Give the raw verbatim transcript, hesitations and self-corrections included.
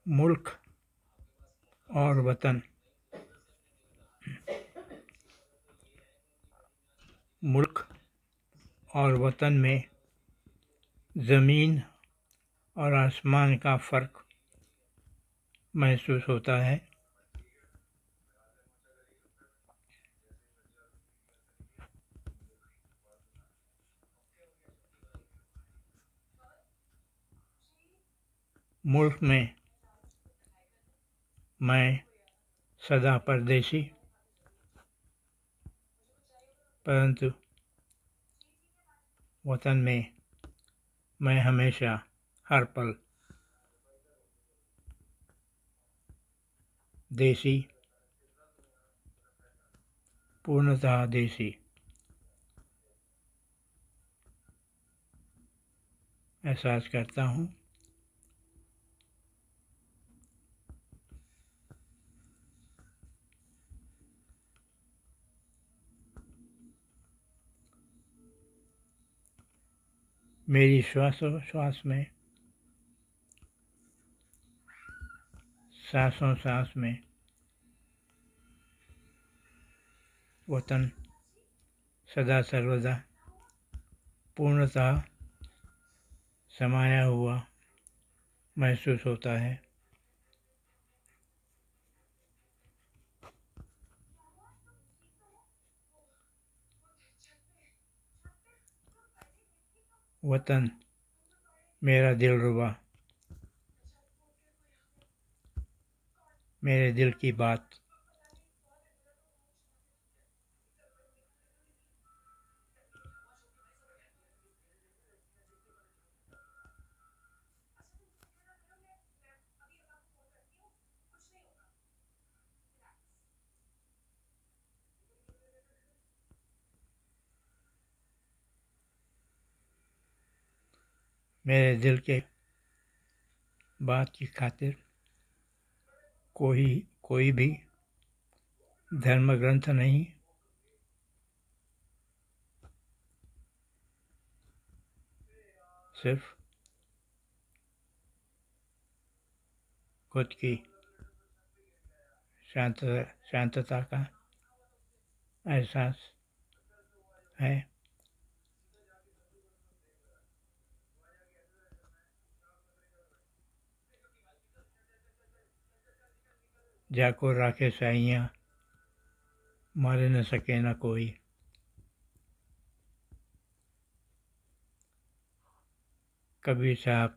मुल्क और वतन। मुल्क और वतन में ज़मीन और आसमान का फ़र्क महसूस होता है। मुल्क में मैं सदा परदेशी, परंतु वतन में मैं हमेशा हर पल देसी, पूर्णतः देसी एहसास करता हूँ। मेरी श्वासोश्वास में, सांसों सांस में वतन सदा सर्वदा पूर्णतः समाया हुआ महसूस होता है। वतन मेरा दिलरुबा, मेरे दिल की बात। मेरे दिल के बात की खातिर कोई कोई भी धर्म ग्रंथ नहीं, सिर्फ खुद की शांत शांतता का एहसास है। जाको राखे साइयाँ, मारे न सके न कोई। कबीर साहब